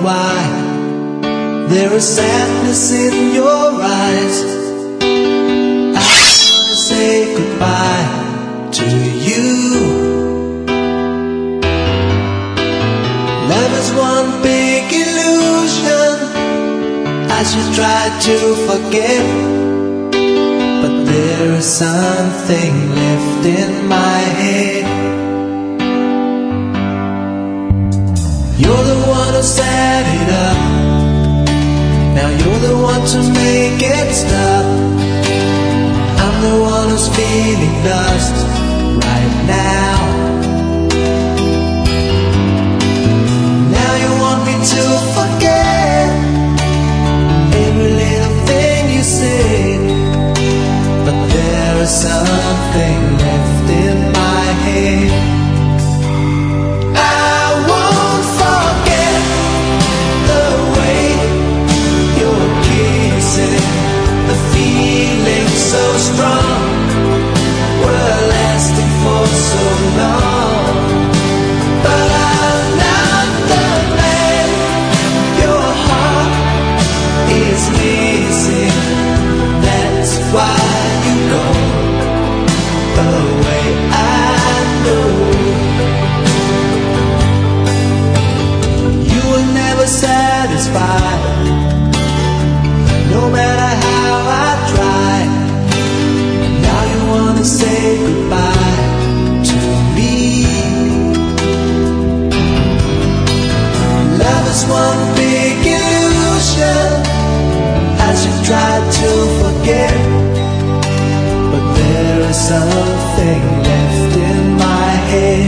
why there is sadness in your eyes. I wanna say goodbye to you. Love is one big illusion as you try to forget, but there is something left in my head. You're the one who set it up, now you're the one to make it stop. I'm the one who's feeling lost right now. Now you want me to forget every little thing you said, but there is something left in my head. So strong, we're lasting for so long, but I'm not the man your heart is missing. That's why you go away, I know. You were never satisfied, no matter how I tried. Say goodbye to me. Love is one big illusion as you try to forget, but there is something left in my head.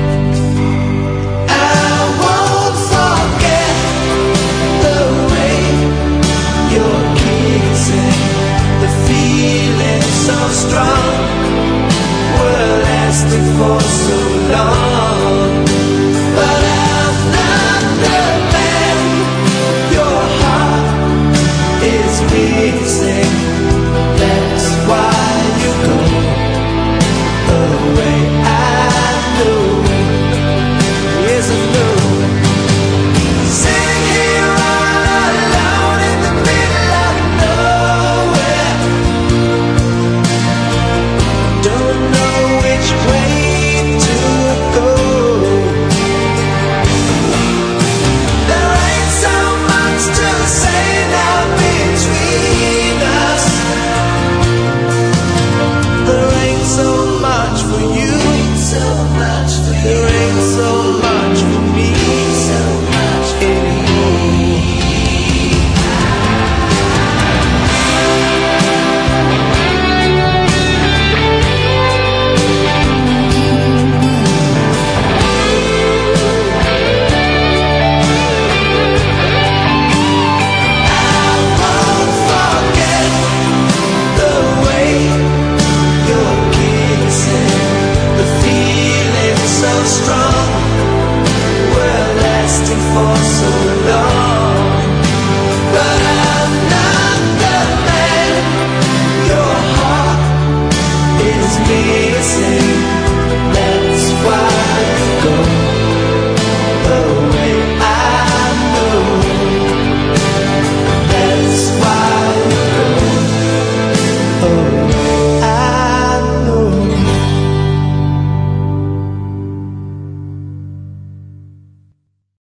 I won't forget the way you're kissing, the feeling so strong, lasting for